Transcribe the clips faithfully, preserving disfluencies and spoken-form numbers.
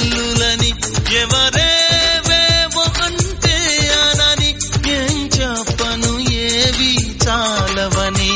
విల్లులని ఎవరేవేవో అంటే అనని ఏం చెప్పను ఏవి చాలవని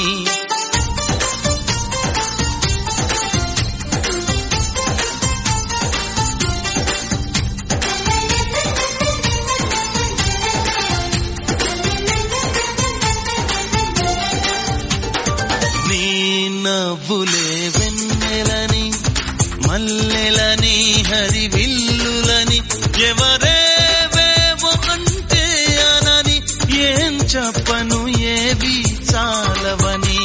నీ నవ్వులే వెన్నెలని మల్లెలని హరివిల్లులని ఎవరేవేవో అంటే అనని ఏం చెప్పను ఏవి చాలవని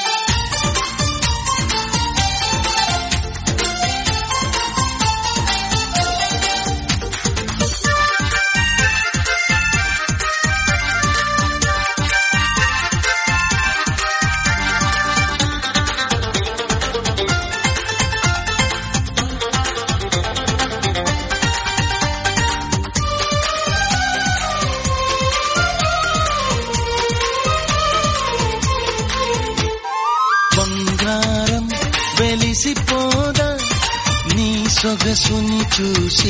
బంగారం వెలిసిపోదా నీ సొగసుని చూసి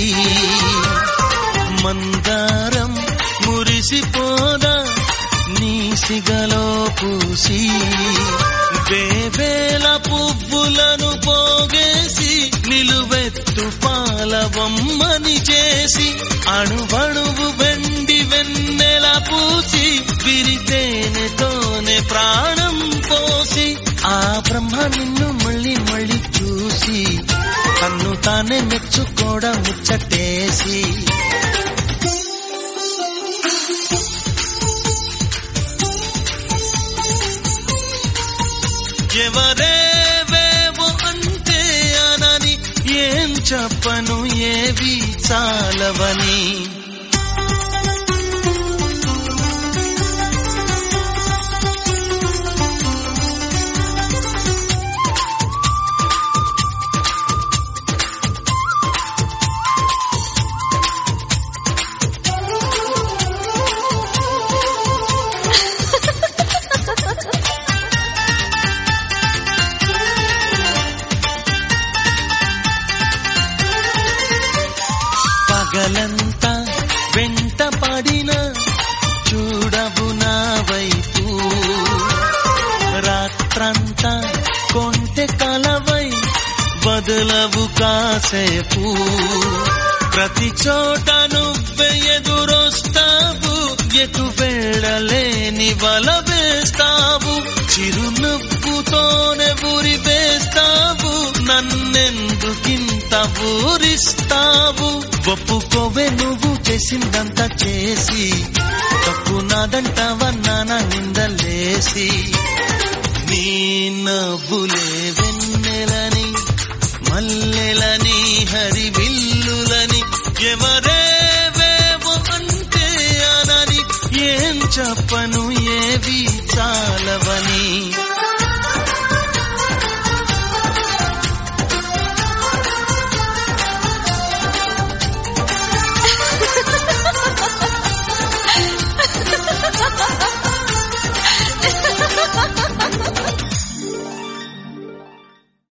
మందారం మురిసిపోదా నీ సిగలో పూసి వేవేల పువ్వులను పోగేసి నిలువెత్తు పాలవమ్మని చేసి అణువణువు వెండి వెన్నెల పూసి విరితేనెతోనే ప్రాణం పోసి ఆ బ్రహ్మ నిన్ను మళ్ళీ మళ్ళీ చూసి తన్ను తానే మెచ్చుకోవడం ముచ్చటేసి ఎవరేవేవో అంటే అనని ఏం చెప్పను ఏవి చాలవని పగలంతా వెంట పడిన చూడవు నా వైపు రాత్రంతా కొంటె కలవై వదలవు కాసేపు ప్రతి చోట నువ్వే ఎదురొస్తావు ఎటు వెళ్ళలేని వల వేస్తావు చిరునవ్వుతోనే ఊరి వేస్తావు నన్నెందుకింత ఊరిస్తావు ఒప్పుకోవే నువ్వు చేసిందంతా చేసి తప్పు నాదంటావన్నానా నిందలేసి నీ నవ్వులే వెన్నెలని మల్లెలని హరివిల్లులని ఎవరేవేవో అంటే అనని ఏం చెప్పను ఏవి చాలవని